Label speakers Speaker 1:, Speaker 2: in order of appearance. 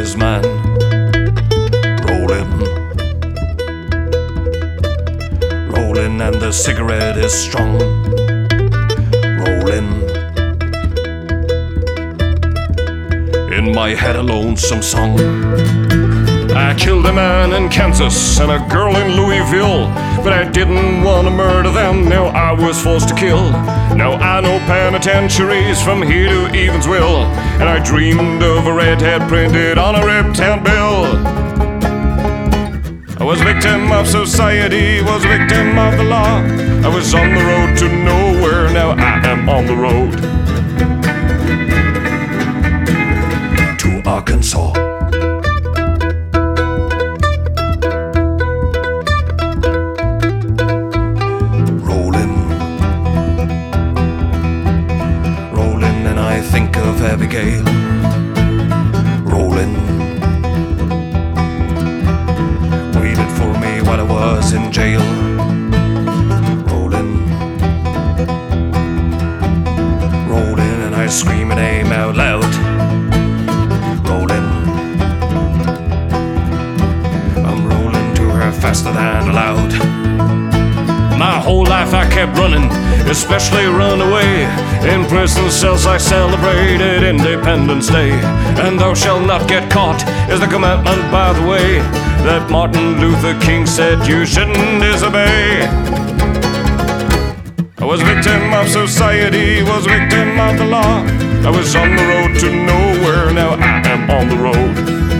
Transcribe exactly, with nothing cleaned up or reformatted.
Speaker 1: man. Rolling, rolling, and the cigarette is strong. Rolling, in my head a lonesome song. I killed a man in Kansas and a girl in Louisville, but I didn't want to murder them, no, I was forced to kill. Now I know penitentiaries from here to Evansville, and I dreamed of a redhead printed on a ripped handbill. I was a victim of society, was a victim of the law. I was on the road to nowhere, now I am on the road to Arkansas. I think of Abigail. Rolling, waited for me while I was in jail. Rolling, rolling, and I scream her name out loud. Rolling, I'm rolling to her faster than allowed. My whole life I kept running, especially run away. In prison cells I celebrated Independence Day. And thou shalt not get caught is the commandment, by the way, that Martin Luther King said you shouldn't disobey. I was a victim of society, was a victim of the law. I was on the road to nowhere, now I am on the road